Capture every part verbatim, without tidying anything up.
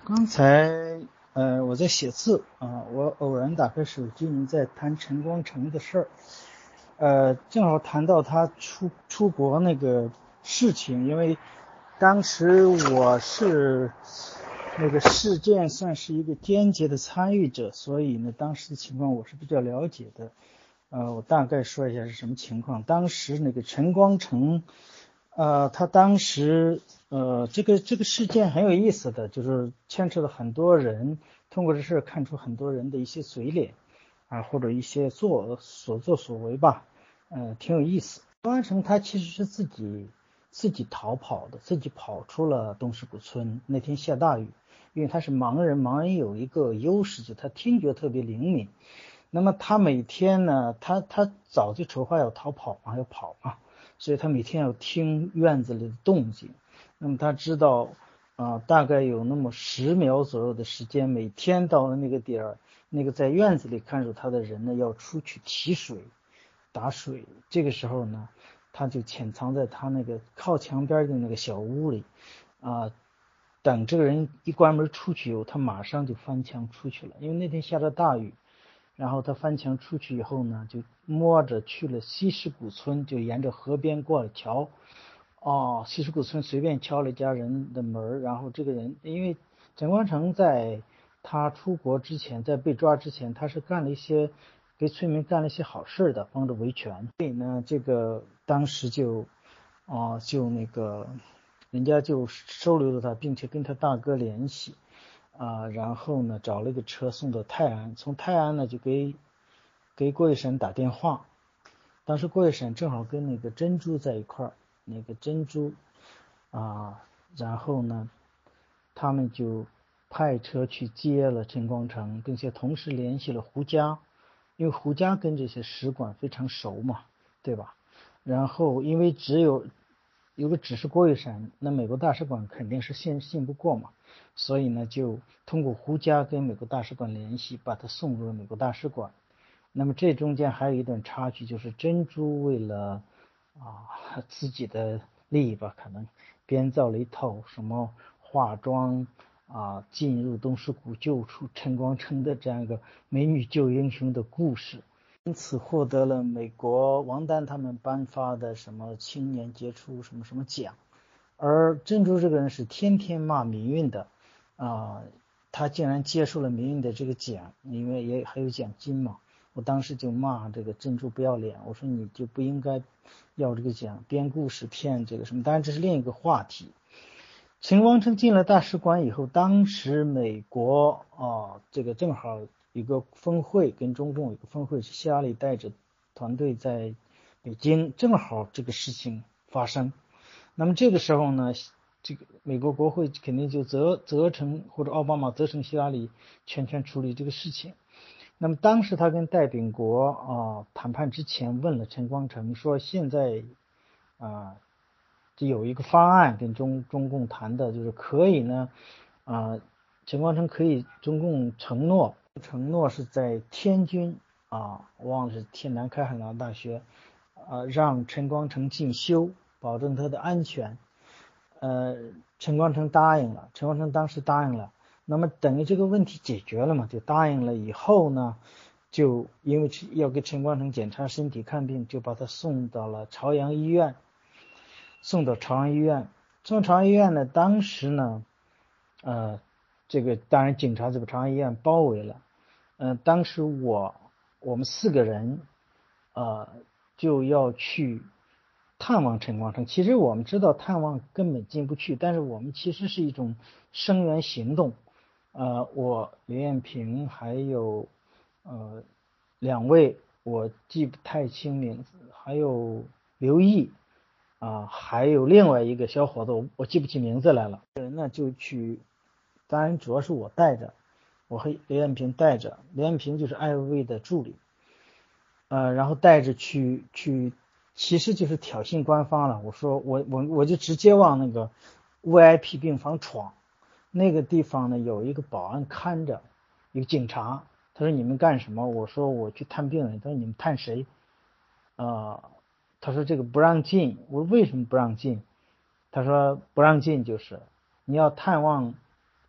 刚才呃我在写字啊，我偶然打开手机，你在谈陈光诚的事儿，呃，正好谈到他出出国那个事情，因为当时我是那个事件算是一个间接的参与者，所以呢，当时的情况我是比较了解的。呃，我大概说一下是什么情况。当时那个陈光诚，呃，他当时呃，这个这个事件很有意思的，就是牵扯了很多人，通过这事看出很多人的一些嘴脸啊，或者一些做所作所为吧，呃，挺有意思。陈光诚他其实是自己自己逃跑的，自己跑出了东石谷村。那天下大雨，因为他是盲人，盲人有一个优势，就他听觉特别灵敏。那么他每天呢，他他早就筹划要逃跑嘛，要跑嘛，所以他每天要听院子里的动静。那么他知道啊、呃，大概有那么十秒左右的时间，每天到了那个点儿，那个在院子里看守他的人呢，要出去提水、打水。这个时候呢，他就潜藏在他那个靠墙边的那个小屋里啊、呃，等这个人一关门出去以后，他马上就翻墙出去了，因为那天下着大雨。然后他翻墙出去以后呢，就摸着去了西石谷村，就沿着河边过了桥。哦，西石谷村随便敲了一家人的门，然后这个人因为陈光诚在他出国之前，在被抓之前，他是干了一些给村民干了一些好事的，帮着维权。所以呢，这个当时就哦、呃、就那个人家就收留了他，并且跟他大哥联系。啊、呃，然后呢，找了个车送到泰安，从泰安呢就给给郭一审打电话。当时郭一审正好跟那个珍珠在一块儿，那个珍珠啊、呃，然后呢，他们就派车去接了陈光诚，并且同时联系了胡佳，因为胡佳跟这些使馆非常熟嘛，对吧？然后因为只有有个只是郭一审，那美国大使馆肯定是信信不过嘛。所以呢，就通过胡佳跟美国大使馆联系，把他送入了美国大使馆。那么这中间还有一段插曲，就是珍珠为了啊自己的利益吧，可能编造了一套什么化妆啊进入东石谷救出陈光诚的这样一个美女救英雄的故事，因此获得了美国王丹他们颁发的什么青年杰出什么什么奖。而珍珠这个人是天天骂民运的。啊、呃，他竟然接受了民运的这个奖，因为也还有奖金嘛。我当时就骂这个珍珠不要脸，我说你就不应该要这个奖，编故事骗这个什么。当然这是另一个话题。陈光诚进了大使馆以后，当时美国啊、呃，这个正好有个峰会，跟中共有个峰会，是希拉里带着团队在北京，正好这个事情发生。那么这个时候呢，这个美国国会肯定就责责成或者奥巴马责成希拉里全权处理这个事情。那么当时他跟戴秉国啊、呃、谈判之前问了陈光诚说，现在啊就、呃、有一个方案跟中中共谈的，就是可以呢啊、呃、陈光诚可以中共承诺承诺是在天津啊，我忘了是天南开海南大学啊、呃、让陈光诚进修，保证他的安全。呃，陈光诚答应了，陈光诚当时答应了。那么等于这个问题解决了嘛，就答应了以后呢，就因为要给陈光诚检查身体看病，就把他送到了朝阳医院。送到朝阳医院，送朝阳医院呢，当时呢，呃，这个当然警察就把朝阳医院包围了。呃，当时我我们四个人，呃，就要去探望陈光诚。其实我们知道探望根本进不去，但是我们其实是一种声援行动。呃，我刘艳平还有呃两位我记不太清名字，还有刘毅啊、呃，还有另外一个小伙子，我我记不起名字来了。人呢就去，当然主要是我带着，我和刘艳平带着，刘艳平就是艾薇的助理。呃，然后带着去去，其实就是挑衅官方了。我说我我我就直接往那个 V I P 病房闯，那个地方呢有一个保安看着，有警察。他说你们干什么？我说我去探病人。他说你们探谁？呃，他说这个不让进。我说为什么不让进？他说不让进就是你要探望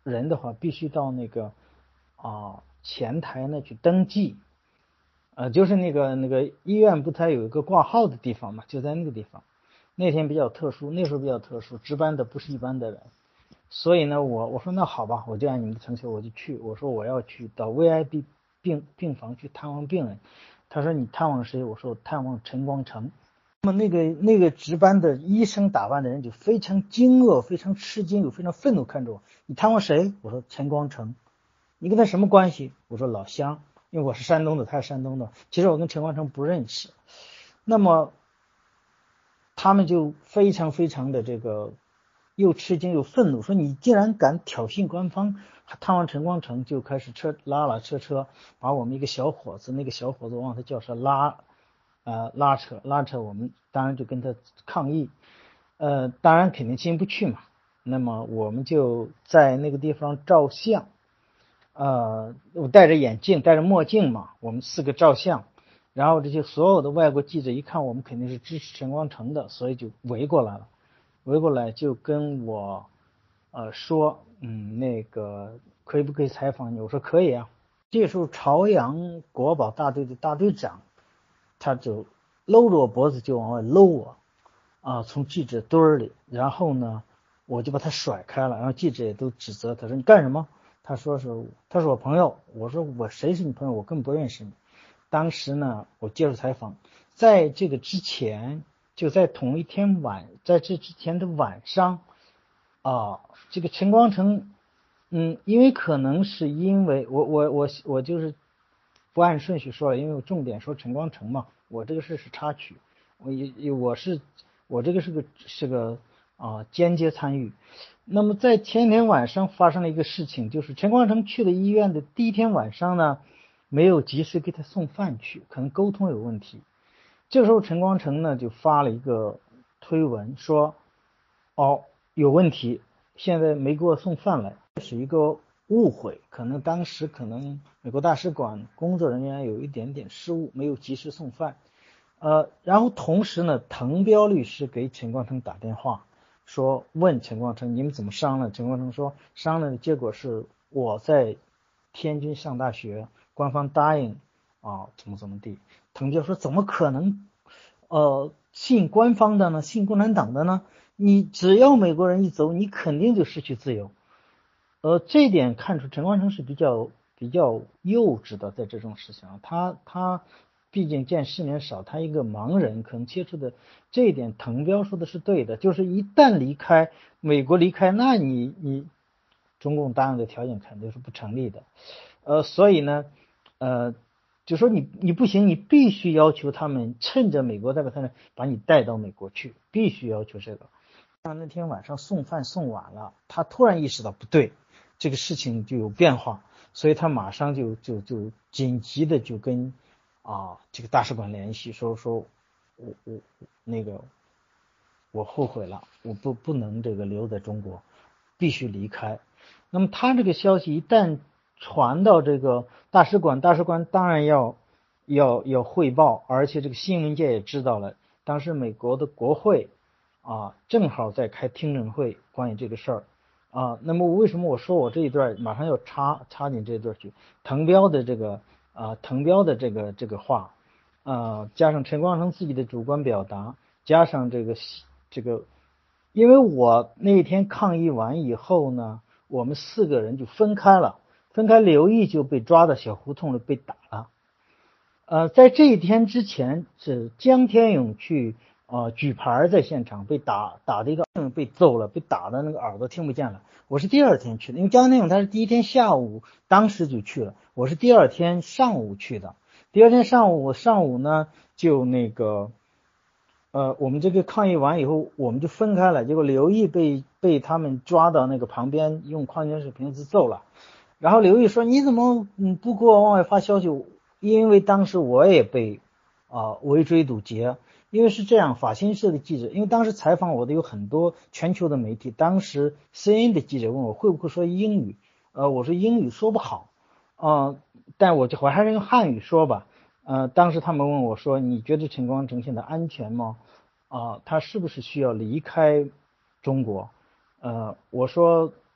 人的话，必须到那个啊前台呢去登记，呃，就是那个那个医院不它有一个挂号的地方嘛，就在那个地方。那天比较特殊，那时候比较特殊，值班的不是一般的人，所以呢，我我说那好吧，我就按你们的请求我就去，我说我要去到 V I P 病病房去探望病人。他说你探望谁？我说我探望陈光诚。那么那个那个值班的医生打扮的人就非常惊愕，非常吃惊，又非常愤怒看着我。你探望谁？我说陈光诚。你跟他什么关系？我说老乡，因为我是山东的，他是山东的。其实我跟陈光诚不认识。那么他们就非常非常的这个又吃惊又愤怒，说你竟然敢挑衅官方。探望陈光诚就开始车拉了车车，把我们一个小伙子，那个小伙子忘他叫啥拉，呃拉扯拉扯我们，当然就跟他抗议，呃当然肯定进不去嘛。那么我们就在那个地方照相，呃我戴着眼镜戴着墨镜嘛，我们四个照相。然后这些所有的外国记者一看我们肯定是支持陈光诚的，所以就围过来了，围过来就跟我呃说，嗯，那个可以不可以采访你？我说可以啊。这时候朝阳国宝大队的大队长他就搂着我脖子就往外搂我啊，从记者堆里，然后呢我就把他甩开了，然后记者也都指责他说你干什么？他说是他是我朋友。我说我谁是你朋友？我根本不认识你。当时呢我接受采访，在这个之前，就在同一天晚在这之前的晚上啊，这个陈光诚，嗯，因为可能是因为我我我我就是不按顺序说了，因为我重点说陈光诚嘛，我这个事是插曲，我也我是我这个是个是个啊间接参与。那么在前天晚上发生了一个事情，就是陈光诚去了医院的第一天晚上呢，没有及时给他送饭去，可能沟通有问题。这个时候陈光诚呢就发了一个推文说，哦有问题，现在没给我送饭来，这是一个误会，可能当时可能美国大使馆工作人员有一点点失误，没有及时送饭。呃，然后同时呢，滕彪律师给陈光诚打电话，说问陈光诚你们怎么商量？陈光诚说商量的结果是我在天津上大学，官方答应啊怎么怎么地。滕彪说怎么可能呃信官方的呢？信共产党的呢？你只要美国人一走，你肯定就失去自由。呃，这一点看出陈光诚是比较比较幼稚的，在这种事情上，他他毕竟见世面少，他一个盲人可能接触的这一点，滕彪说的是对的，就是一旦离开美国离开，那你你中共答应的条件肯定是不成立的。呃，所以呢，呃，就说你你不行，你必须要求他们趁着美国代表团把你带到美国去，必须要求这个。那那天晚上送饭送晚了，他突然意识到不对，这个事情就有变化，所以他马上就就就紧急的就跟啊这个大使馆联系，说说我我那个我后悔了，我不不能这个留在中国，必须离开。那么他这个消息一旦传到这个大使馆，大使馆当然要要要汇报，而且这个新闻界也知道了，当时美国的国会啊正好在开听证会关于这个事儿啊。那么为什么我说我这一段马上要插插进这一段去？滕彪的这个啊滕彪的这个这个话啊，加上陈光诚自己的主观表达，加上这个这个，因为我那天抗议完以后呢，我们四个人就分开了，分开刘毅就被抓到小胡同里被打了。呃，在这一天之前是江天勇去呃举牌在现场被打打的一个被揍了，被打的那个耳朵听不见了。我是第二天去的，因为江天勇他是第一天下午当时就去了，我是第二天上午去的。第二天上午我上午呢就那个呃我们这个抗议完以后我们就分开了，结果刘毅被被他们抓到那个旁边用矿泉水瓶子揍了。然后刘毅说你怎么嗯不给我往外发消息？因为当时我也被啊、呃、围追堵截，因为是这样，法新社的记者，因为当时采访我的有很多全球的媒体，当时 C N N 的记者问我会不会说英语，呃，我说英语说不好，呃，但我就我还是用汉语说吧，呃，当时他们问我说，你觉得陈光诚现在安全吗？啊、呃，他是不是需要离开中国？呃，我说。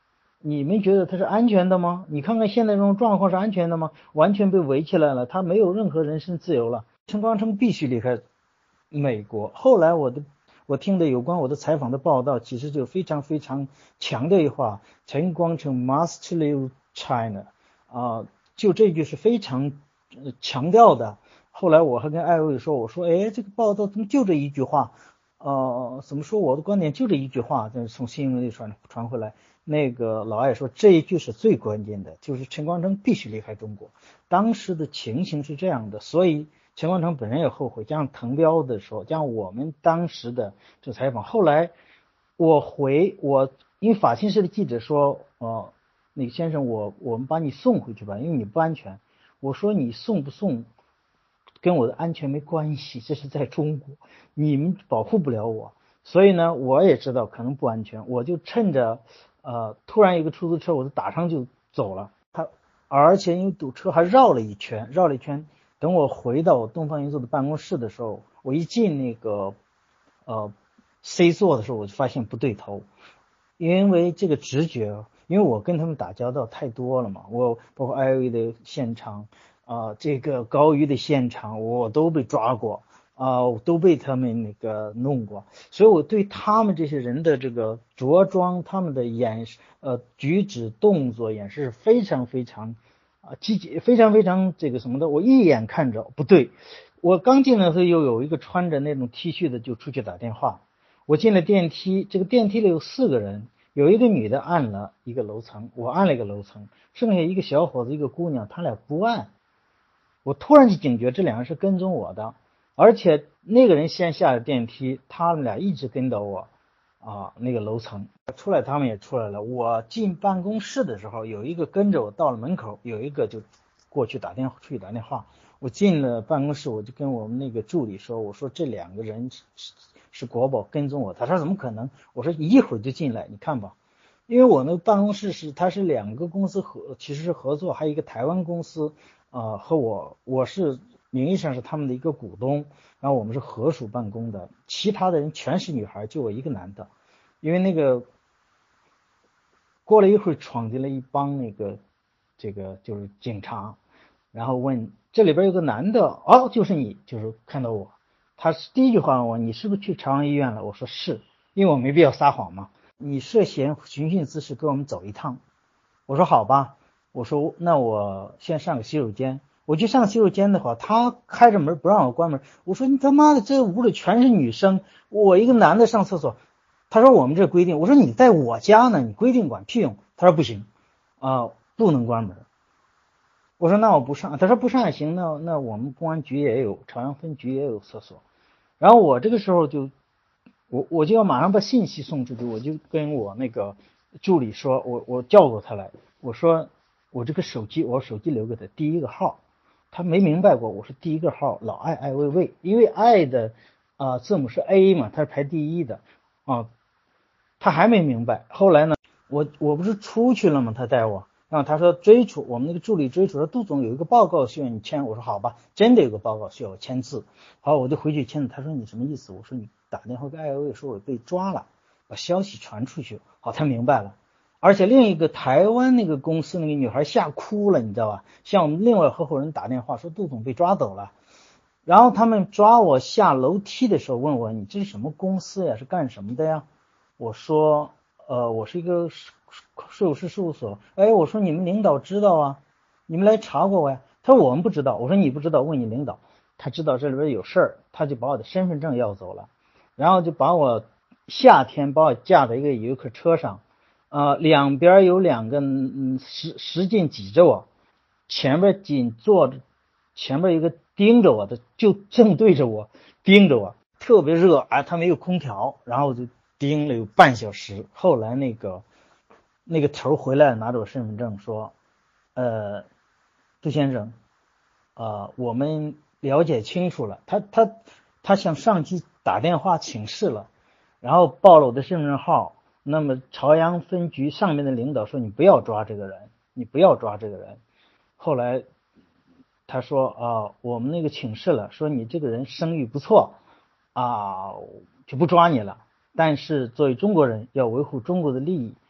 你们觉得它是安全的吗？你看看现在这种状况是安全的吗？完全被围起来了，他没有任何人身自由了。陈光诚必须离开美国。后来我的我听的有关我的采访的报道，其实就非常非常强调一句话：陈光诚 must leave China 啊、呃，就这句是非常、呃、强调的。后来我还跟艾薇说，我说，哎，这个报道怎么就这一句话？呃，怎么说？我的观点就这一句话，就是从新闻里传传回来。那个老艾说这一句是最关键的，就是陈光诚必须离开中国。当时的情形是这样的，所以陈光诚本人也后悔。加上滕彪的时候，加上我们当时的这采访，后来我回我，因为法新社的记者说，呃，那个先生，我我们把你送回去吧，因为你不安全。我说你送不送跟我的安全没关系，这是在中国，你们保护不了我。所以呢，我也知道可能不安全，我就趁着呃突然有个出租车，我就打上就走了。他而且因为堵车还绕了一圈，绕了一圈。等我回到东方云座的办公室的时候，我一进那个呃 C 座的时候，我就发现不对头，因为这个直觉，因为我跟他们打交道太多了嘛，我包括 I O E 的现场啊、呃，这个高瑜的现场，我都被抓过啊、呃，都被他们那个弄过，所以我对他们这些人的这个着装、他们的眼呃举止、动作、眼神是非常非常啊积极，非常非常这个什么的，我一眼看着不对。我刚进来的时候，又有一个穿着那种 T 恤的就出去打电话。我进了电梯，这个电梯里有四个人，有一个女的按了一个楼层，我按了一个楼层，剩下一个小伙子一个姑娘，他俩不按。我突然就警觉这两个是跟踪我的，而且那个人先下了电梯，他们俩一直跟到我啊那个楼层，出来他们也出来了。我进办公室的时候，有一个跟着我到了门口，有一个就过去打电话出去打电话。我进了办公室，我就跟我们那个助理说，我说这两个人是是国宝跟踪我。他说怎么可能？我说一会儿就进来，你看吧。因为我那个办公室是它是两个公司合，其实是合作，还有一个台湾公司啊、呃、和我，我是名义上是他们的一个股东，然后我们是合署办公的，其他的人全是女孩，就我一个男的。因为那个过了一会儿，闯进了一帮那个这个就是警察，然后问这里边有个男的，哦，就是你，就是看到我，他是第一句话问我，你是不是去朝阳医院了？我说是，因为我没必要撒谎嘛。你涉嫌寻衅滋事，跟我们走一趟。我说好吧，我说那我先上个洗手间。我去上洗手间的话，他开着门不让我关门。我说你他妈的，这屋里全是女生，我一个男的上厕所。他说我们这规定。我说你在我家呢，你规定管屁用。他说不行啊、呃，不能关门。我说那我不上。他说不上也行，那那我们公安局也有，朝阳分局也有厕所。然后我这个时候就我我就要马上把信息送出去，我就跟我那个助理说，我我叫过他来，我说我这个手机，我手机留给他第一个号，他没明白过，我说第一个号老艾艾薇薇，因为爱的啊、呃、字母是 A 嘛，他是排第一的啊，他还没明白。后来呢，我我不是出去了吗？他带我。然后他说追出我们那个助理追出说杜总有一个报告需要你签。我说好吧，真的有个报告需要我签字。好，我就回去签字。他说你什么意思？我说你打电话给艾薇说我被抓了，把消息传出去。好，他明白了。而且另一个台湾那个公司那个女孩吓哭了，你知道吧？向我们另外合伙人打电话说杜总被抓走了。然后他们抓我下楼梯的时候问我你这是什么公司呀？是干什么的呀？我说呃我是一个税务师事务所。哎，我说你们领导知道啊，你们来查过我呀？他说我们不知道。我说你不知道，问你领导。他知道这里边有事儿，他就把我的身份证要走了，然后就把我夏天把我架在一个游客车上，呃，两边有两个嗯使使劲挤着我，前面紧坐着，前面一个盯着我的，就正对着我盯着我，特别热啊，他没有空调，然后就盯了有半小时。后来那个那个头回来拿着我身份证说，呃，杜先生，呃，我们了解清楚了，他他他向上级打电话请示了，然后报了我的身份证号。那么朝阳分局上面的领导说你不要抓这个人，你不要抓这个人。后来他说啊，我们那个请示了，说你这个人声誉不错啊，就不抓你了。但是作为中国人要维护中国的利益，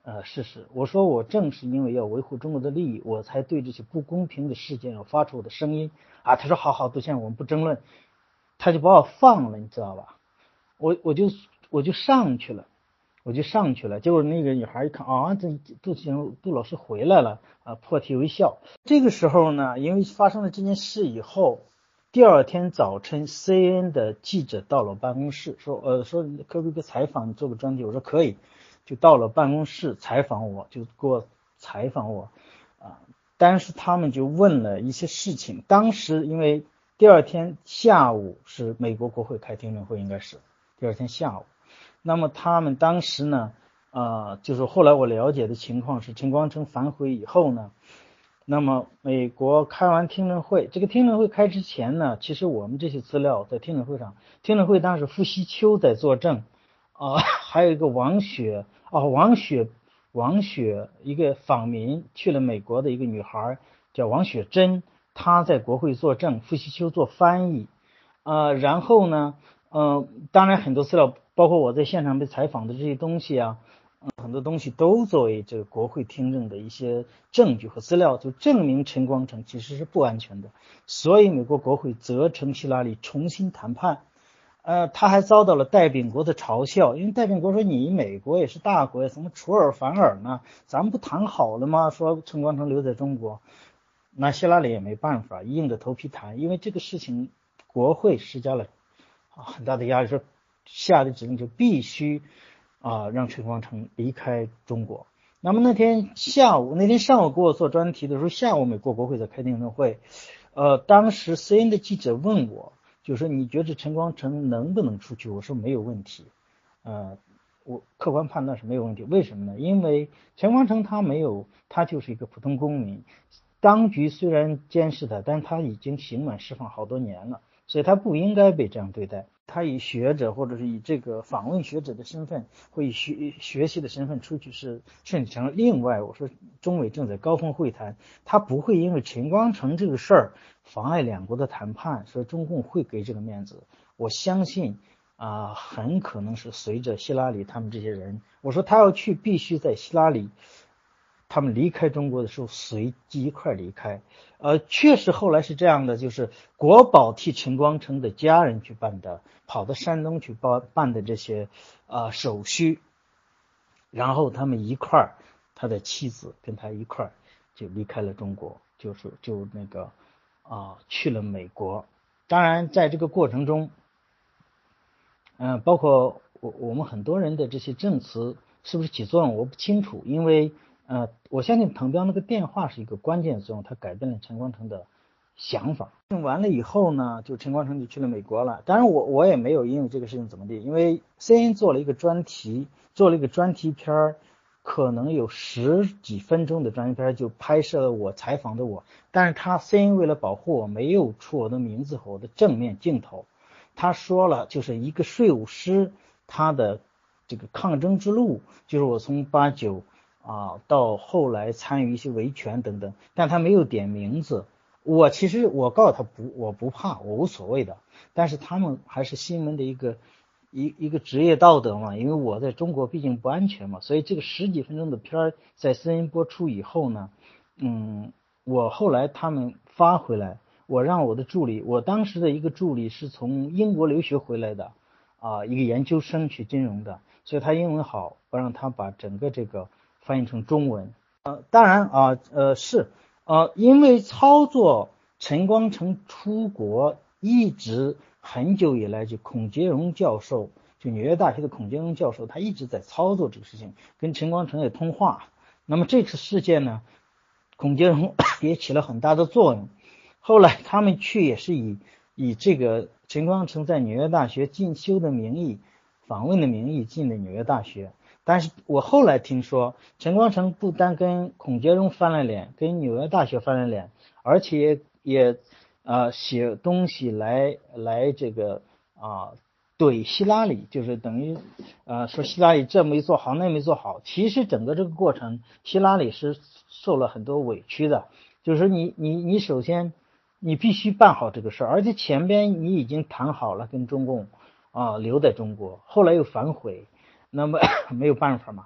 呃事实。我说我正是因为要维护中国的利益，我才对这些不公平的事件要发出我的声音啊。他说好好，杜先生我们不争论，他就把我放了，你知道吧？我我就我就上去了。我就上去了，结果那个女孩一看啊，这杜先杜老师回来了啊，破涕为笑。这个时候呢，因为发生了这件事以后，第二天早晨 C N N 的记者到了办公室，说呃说可不可以采访你做个专题？我说可以，就到了办公室采访我，就给我采访我啊。但是他们就问了一些事情，当时因为第二天下午是美国国会开听证会，应该是第二天下午。那么他们当时呢，呃，就是后来我了解的情况是，陈光诚反悔以后呢，那么美国开完听证会，这个听证会开之前呢，其实我们这些资料在听证会上，听证会当时傅西秋在作证，啊、呃，还有一个王雪，哦，王雪，王雪，一个访民去了美国的一个女孩叫王雪珍，她在国会作证，傅西秋做翻译，呃，然后呢，呃，当然很多资料。包括我在现场被采访的这些东西啊，嗯、很多东西都作为这个国会听证的一些证据和资料，就证明陈光诚其实是不安全的。所以美国国会责成希拉里重新谈判。呃，他还遭到了代表国的嘲笑，因为代表国说你美国也是大国呀，怎么出尔反尔呢？咱们不谈好了吗？说陈光诚留在中国，那希拉里也没办法，硬着头皮谈，因为这个事情国会施加了很大的压力，说。下的指令就必须啊让陈光诚离开中国。那么那天下午，那天上午给我做专题的时候，下午美国国会在开听证会，呃，当时 C N N 的记者问我，就说你觉得陈光诚能不能出去？我说没有问题，呃，我客观判断是没有问题。为什么呢？因为陈光诚他没有，他就是一个普通公民，当局虽然监视他，但他已经刑满释放好多年了，所以他不应该被这样对待。他以学者或者是以这个访问学者的身份，或以学学习的身份出去是顺理成章。另外，我说中美正在高峰会谈，他不会因为陈光诚这个事儿妨碍两国的谈判，所以中共会给这个面子。我相信啊、呃，很可能是随着希拉里他们这些人，我说他要去，必须在希拉里他们离开中国的时候随即一块离开。呃，确实后来是这样的，就是国保替陈光诚的家人去办的，跑到山东去办办的这些呃手续，然后他们一块儿，他的妻子跟他一块儿就离开了中国，就是就那个啊、呃、去了美国。当然在这个过程中，嗯、呃，包括我我们很多人的这些证词是不是起作用，我不清楚，因为。呃，我相信滕彪那个电话是一个关键作用，他改变了陈光诚的想法。用完了以后呢，就陈光诚就去了美国了。当然我我也没有因为这个事情怎么地，因为 C N N 做了一个专题，做了一个专题片，可能有十几分钟的专题片，就拍摄了我采访的我。但是他 C N N 为了保护我，没有出我的名字和我的正面镜头。他说了，就是一个税务师他的这个抗争之路，就是我从八九。啊，到后来参与一些维权等等，但他没有点名字。我其实我告诉他不，我不怕，我无所谓的。但是他们还是新闻的一个一一个职业道德嘛，因为我在中国毕竟不安全嘛，所以这个十几分钟的片儿在 C N N 播出以后呢，嗯，我后来他们发回来，我让我的助理，我当时的一个助理是从英国留学回来的啊，一个研究生学金融的，所以他英文好，我让他把整个这个。翻译成中文，呃，当然啊，呃是，呃，因为操作陈光诚出国一直很久以来，就孔杰荣教授，就纽约大学的孔杰荣教授，他一直在操作这个事情，跟陈光诚也通话。那么这次事件呢，孔杰荣也起了很大的作用。后来他们去也是以以这个陈光诚在纽约大学进修的名义，访问的名义进了纽约大学。但是我后来听说，陈光诚不单跟孔杰荣翻了脸，跟纽约大学翻了脸，而且也呃写东西来来这个啊怼希拉里，就是等于呃说希拉里这没做好那没做好。其实整个这个过程，希拉里是受了很多委屈的，就是说你你你首先你必须办好这个事儿，而且前边你已经谈好了跟中共啊留在中国，后来又反悔。那么没有办法嘛，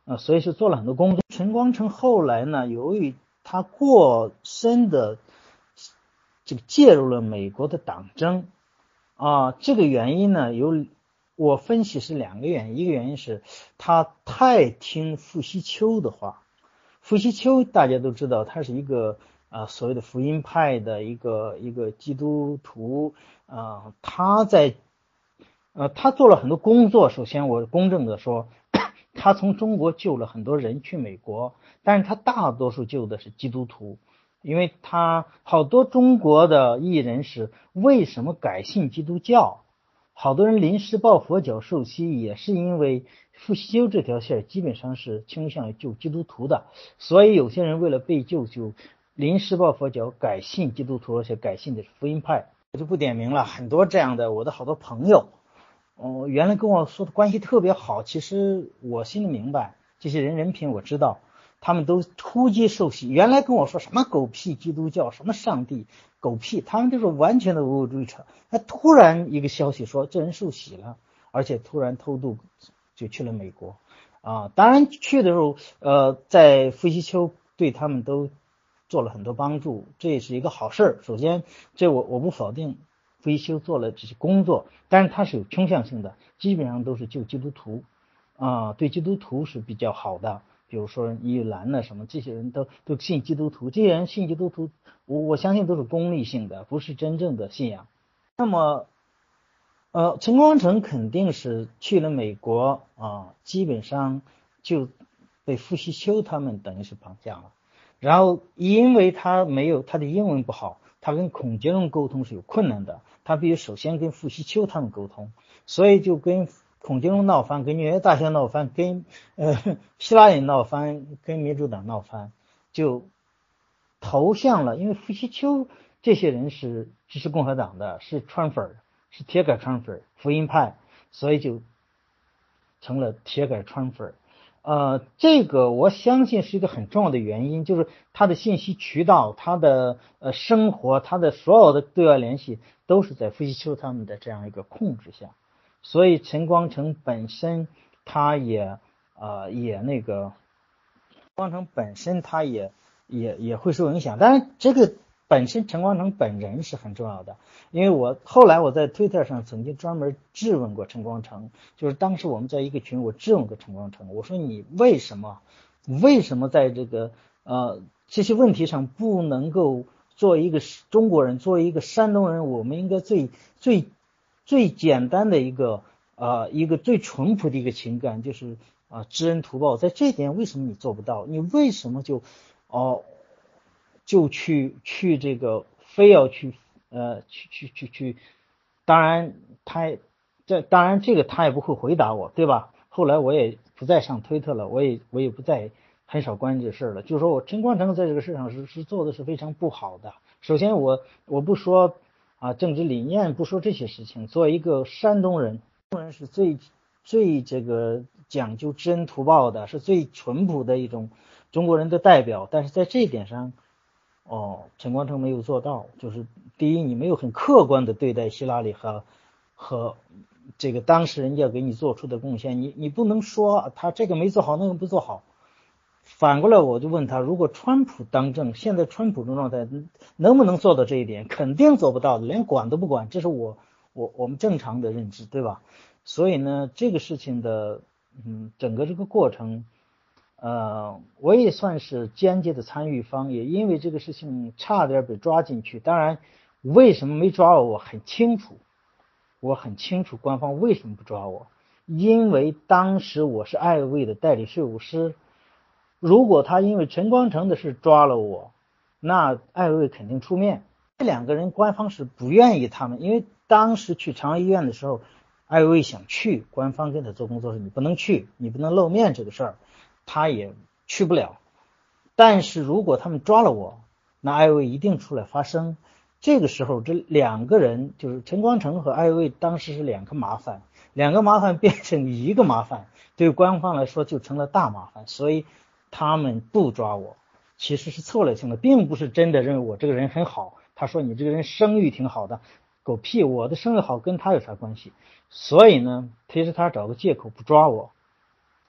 呃，所以是做了很多工作。陈光诚后来呢，由于他过深的这个介入了美国的党争啊，这个原因呢，有我分析是两个原因，一个原因是他太听傅西秋的话。傅西秋大家都知道，他是一个啊、呃、所谓的福音派的一个一个基督徒啊、呃，他在呃他做了很多工作。首先我公正的说，他从中国救了很多人去美国，但是他大多数救的是基督徒。因为他好多中国的艺人是为什么改信基督教，好多人临时抱佛脚受洗也是因为傅西秋这条线基本上是倾向于救基督徒的，所以有些人为了被救就临时抱佛脚改信基督徒，而且改信的是福音派。我就不点名了，很多这样的我的好多朋友哦，原来跟我说的关系特别好，其实我心里明白这些人人品我知道，他们都突击受洗。原来跟我说什么狗屁基督教，什么上帝，狗屁，他们就是完全的唯物主义者。那突然一个消息说这人受洗了，而且突然偷渡就去了美国啊。当然去的时候，呃，在傅西秋对他们都做了很多帮助，这也是一个好事。首先，这我我不否定傅西秋做了这些工作，但是他是有倾向性的，基本上都是救基督徒啊，对基督徒是比较好的。比如说伊玉兰呢什么，这些人都都信基督徒，这些人信基督徒，我我相信都是功利性的，不是真正的信仰。那么，呃，陈光诚肯定是去了美国啊，基本上就被傅西秋他们等于是绑架了。然后因为他没有他的英文不好，他跟孔杰龙沟通是有困难的，他必须首先跟傅西秋他们沟通，所以就跟孔杰龙闹翻，跟纽约大学闹翻，跟呃希拉里闹翻，跟民主党闹翻，就投向了。因为傅西秋这些人是支持共和党的，是川粉，是铁杆川粉，福音派，所以就成了铁杆川粉。呃，这个我相信是一个很重要的原因，就是他的信息渠道，他的呃生活，他的所有的对外联系都是在傅西秋他们的这样一个控制下，所以陈光诚本身他也呃也那个，光诚本身他也也也会受影响。当然这个本身陈光诚本人是很重要的，因为我后来我在推特上曾经专门质问过陈光诚，就是当时我们在一个群我质问过陈光诚，我说你为什么为什么在这个呃这些问题上不能够作为一个中国人，作为一个山东人，我们应该最最最简单的一个呃一个最淳朴的一个情感就是啊、呃、知恩图报，在这一点为什么你做不到？你为什么就哦就去去这个非要去呃去去去去？当然他这当然这个他也不会回答我，对吧？后来我也不再上推特了，我也我也不再很少关注这事儿了。就是说我陈光诚在这个事上是是做的是非常不好的。首先我我不说啊政治理念，不说这些事情，作为一个山东人，山东人是最最这个讲究知恩图报的，是最淳朴的一种中国人的代表。但是在这一点上，哦，陈光诚没有做到。就是第一，你没有很客观的对待希拉里和和这个当时人家给你做出的贡献，你你不能说他这个没做好，那个不做好。反过来我就问他，如果川普当政，现在川普这种状态能不能做到这一点？肯定做不到的，连管都不管，这是我我我们正常的认知，对吧？所以呢，这个事情的嗯整个这个过程，呃，我也算是间接的参与方，也因为这个事情差点被抓进去。当然，为什么没抓我，我很清楚，我很清楚官方为什么不抓我，因为当时我是艾卫的代理税务师。如果他因为陈光诚的事抓了我，那艾卫肯定出面。这两个人官方是不愿意他们，因为当时去长安医院的时候，艾卫想去，官方跟他做工作是你不能去，你不能露面这个事儿，他也去不了。但是如果他们抓了我，那艾卫一定出来发声。这个时候这两个人就是陈光诚和艾卫当时是两个麻烦，两个麻烦变成一个麻烦，对官方来说就成了大麻烦。所以他们不抓我其实是策略性的，并不是真的认为我这个人很好。他说你这个人声誉挺好的，狗屁，我的声誉好跟他有啥关系？所以呢，其实他找个借口不抓我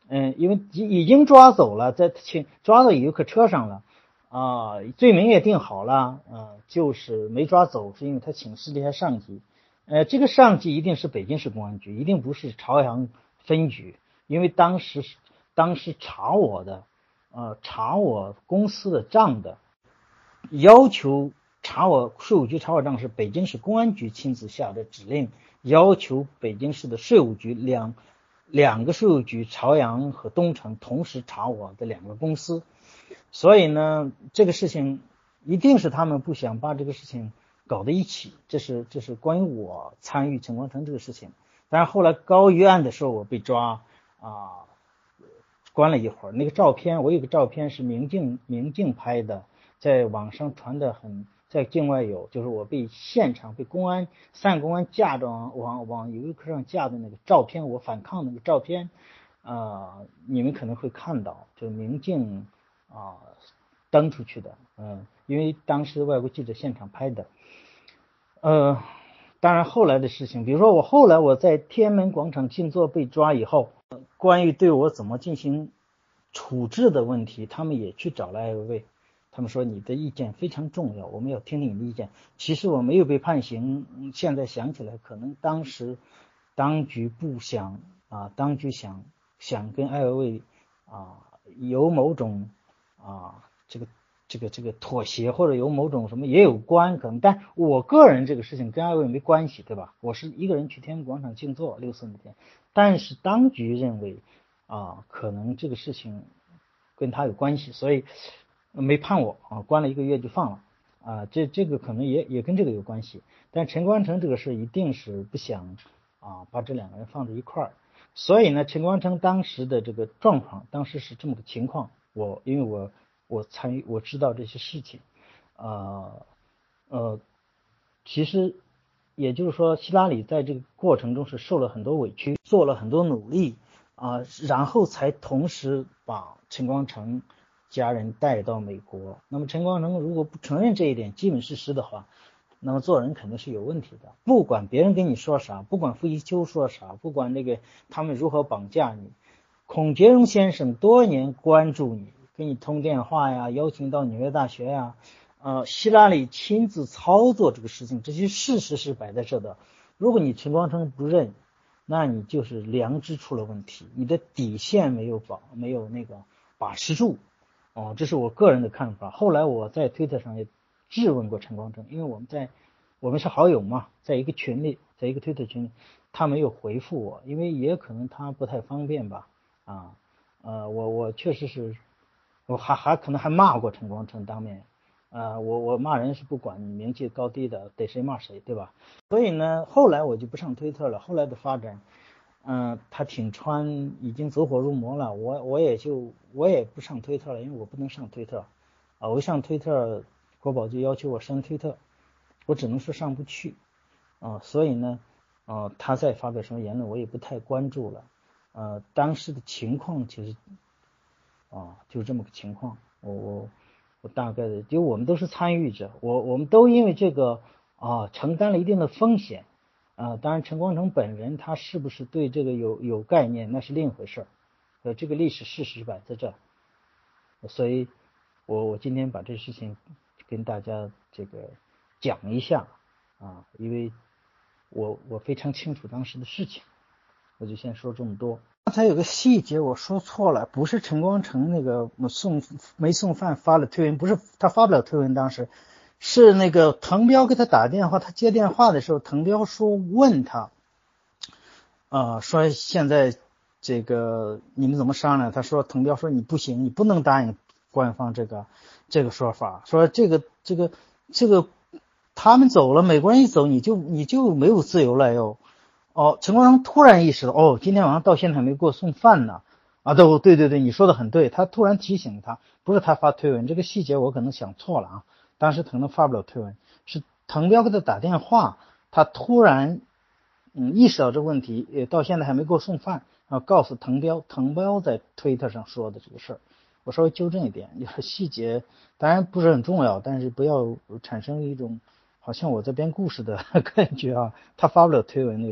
嗯，因为已经抓走了，在请抓到游客车上了，啊，罪名也定好了，啊，就是没抓走，是因为他请示了一下上级，呃，这个上级一定是北京市公安局，一定不是朝阳分局，因为当时当时查我的，呃，查我公司的账的，要求查我税务局查我账是北京市公安局亲自下的指令，要求北京市的税务局两。两个税务局朝阳和东城同时查我的两个公司，所以呢，这个事情一定是他们不想把这个事情搞在一起，这是这是关于我参与陈光诚这个事情。但是后来高于案的时候，我被抓啊，关了一会儿。那个照片，我有个照片是明镜明镜拍的，在网上传的很。在境外有，就是我被现场被公安三公安架着往往游客上架的那个照片，我反抗那个照片，呃，你们可能会看到，就是明镜啊、呃、登出去的，嗯、呃，因为当时外国记者现场拍的，呃，当然后来的事情，比如说我后来我在天安门广场静坐被抓以后，关于对我怎么进行处置的问题，他们也去找了艾薇薇。他们说你的意见非常重要，我们要听听你的意见。其实我没有被判刑，现在想起来，可能当时当局不想啊，当局想想跟艾薇薇啊有某种啊这个这个这个妥协，或者有某种什么也有关，可能。但我个人这个事情跟艾薇薇没关系，对吧？我是一个人去天安门广场静坐六四那天，但是当局认为啊，可能这个事情跟他有关系，所以。没判我啊，关了一个月就放了啊，这这个可能也也跟这个有关系，但陈光诚这个事一定是不想啊把这两个人放在一块儿，所以呢，陈光诚当时的这个状况，当时是这么个情况，我因为我我参与我知道这些事情，呃呃，其实也就是说，希拉里在这个过程中是受了很多委屈，做了很多努力啊，然后才同时把陈光诚家人带到美国。那么陈光诚如果不承认这一点基本事实的话，那么做人肯定是有问题的。不管别人跟你说啥，不管傅一秋说啥，不管那个他们如何绑架你，孔杰荣先生多年关注你，跟你通电话呀，邀请到纽约大学呀，呃，希拉里亲自操作这个事情，这些事实是摆在这的。如果你陈光诚不认，那你就是良知出了问题，你的底线没有保，没有那个把持住。哦，这是我个人的看法。后来我在推特上也质问过陈光诚，因为我们在我们是好友嘛，在一个群里，在一个推特群里，他没有回复我，因为也可能他不太方便吧。啊，呃，我我确实是，我还还可能还骂过陈光诚当面。啊，我我骂人是不管名气高低的，逮谁骂谁，对吧？所以呢，后来我就不上推特了。后来的发展。嗯、呃，他挺川已经走火入魔了，我我也就我也不上推特了，因为我不能上推特啊，我一上推特，国宝就要求我删推特，我只能说上不去啊，所以呢，啊，他再发表什么言论，我也不太关注了，呃，当时的情况其实啊，就这么个情况，我我我大概的，就我们都是参与者，我我们都因为这个啊承担了一定的风险。啊，当然，陈光诚本人他是不是对这个有有概念，那是另一回事儿。呃，这个历史事实摆在这，所以我我今天把这事情跟大家这个讲一下啊，因为我我非常清楚当时的事情，我就先说这么多。刚才有个细节我说错了，不是陈光诚那个送没送饭发了推文，不是他发不了推文，当时。是那个滕彪给他打电话，他接电话的时候，滕彪说问他，呃，说现在这个你们怎么商量？他说滕彪说你不行，你不能答应官方这个这个说法，说这个这个这个他们走了，美国人一走，你就你就没有自由了哟。哦，陈光诚突然意识到，哦，今天晚上到现在还没给我送饭呢。啊，对对对对，你说的很对，他突然提醒他，不是他发推文，这个细节我可能想错了啊。当时可能发不了推文，是滕彪给他打电话，他突然嗯意识到这个问题，也到现在还没给我送饭，然后告诉滕彪，滕彪在推特上说的这个事儿，我稍微纠正一点，就是细节当然不是很重要，但是不要产生一种好像我在编故事的感觉啊。他发不了推文那时候。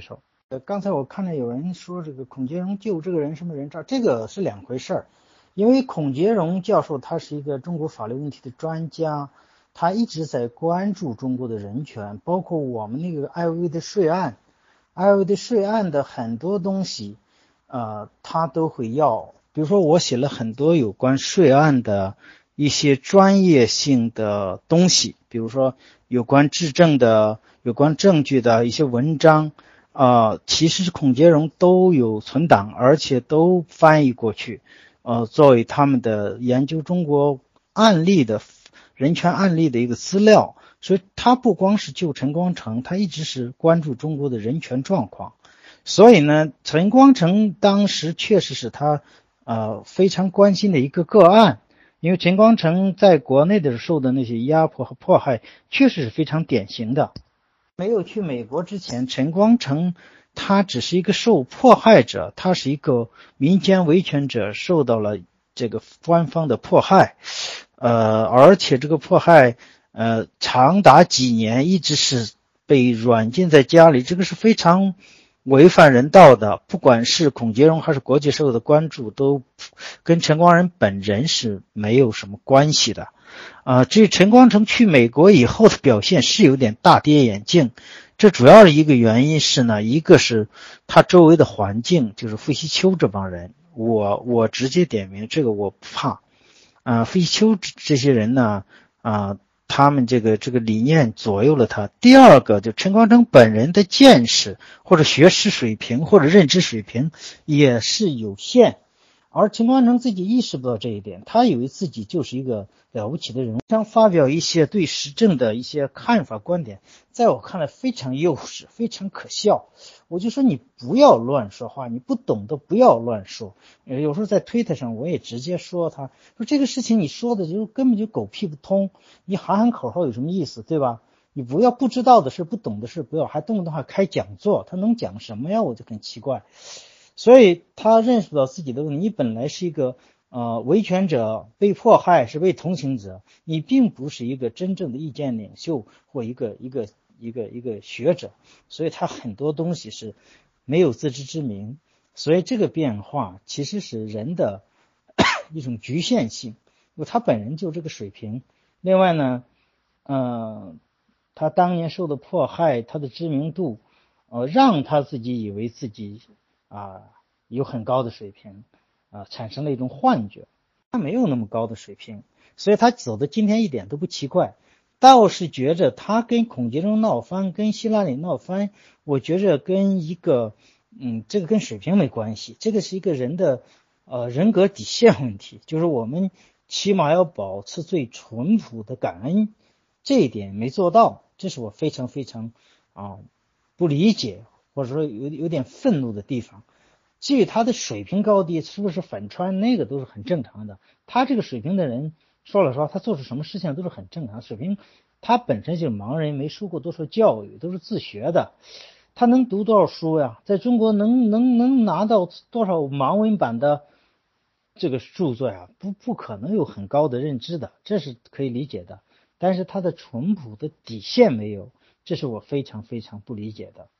呃，刚才我看到有人说这个孔杰荣救这个人什么人渣，这个是两回事儿。因为孔杰荣教授他是一个中国法律问题的专家，他一直在关注中国的人权，包括我们那个艾薇的税案，艾薇的税案的很多东西，呃，他都会要。比如说我写了很多有关税案的一些专业性的东西，比如说有关质证的、有关证据的一些文章。呃，其实孔杰荣都有存档，而且都翻译过去，呃，作为他们的研究中国案例的人权案例的一个资料。所以他不光是救陈光诚，他一直是关注中国的人权状况。所以呢，陈光诚当时确实是他呃非常关心的一个个案，因为陈光诚在国内的受的那些压迫和迫害确实是非常典型的。没有去美国之前，陈光诚他只是一个受迫害者，他是一个民间维权者，受到了这个官方的迫害，呃，而且这个迫害呃长达几年，一直是被软禁在家里，这个是非常违反人道的。不管是孔杰荣还是国际社会的关注，都跟陈光诚本人是没有什么关系的。啊、呃，至于陈光诚去美国以后的表现是有点大跌眼镜，这主要的一个原因是呢，一个是他周围的环境，就是傅西秋这帮人，我我直接点名，这个我不怕。啊、呃，傅西秋这些人呢，啊、呃，他们这个这个理念左右了他。第二个，就陈光诚本人的见识或者学识水平或者认知水平也是有限。而陈光诚自己意识不到这一点，他以为自己就是一个了不起的人物，常发表一些对时政的一些看法观点，在我看来非常幼稚，非常可笑。我就说你不要乱说话，你不懂的不要乱说。有时候在推特上我也直接说他，说这个事情你说的就根本就狗屁不通，你喊喊口号有什么意思，对吧？你不要不知道的事不懂的事不要，还动不动还开讲座，他能讲什么呀？我就很奇怪。所以他认识到自己的问题，你本来是一个呃维权者，被迫害是被同情者，你并不是一个真正的意见领袖或一个一个一个一个学者，所以他很多东西是没有自知之明。所以这个变化其实是人的一种局限性，因为他本人就这个水平。另外呢，呃，他当年受的迫害，他的知名度，呃，让他自己以为自己啊，有很高的水平，啊，产生了一种幻觉，他没有那么高的水平，所以他走到今天一点都不奇怪。倒是觉着他跟孔杰荣闹翻，跟希拉里闹翻，我觉着跟一个，嗯，这个跟水平没关系，这个是一个人的，呃，人格底线问题，就是我们起码要保持最淳朴的感恩，这一点没做到，这是我非常非常啊不理解。或者说有有点愤怒的地方。至于他的水平高低是不是反穿，那个都是很正常的。他这个水平的人，说了实话，他做出什么事情都是很正常。水平，他本身就是盲人，没受过多少教育，都是自学的。他能读多少书呀？在中国能能能拿到多少盲文版的这个著作呀？不不可能有很高的认知的，这是可以理解的。但是他的淳朴的底线没有，这是我非常非常不理解的。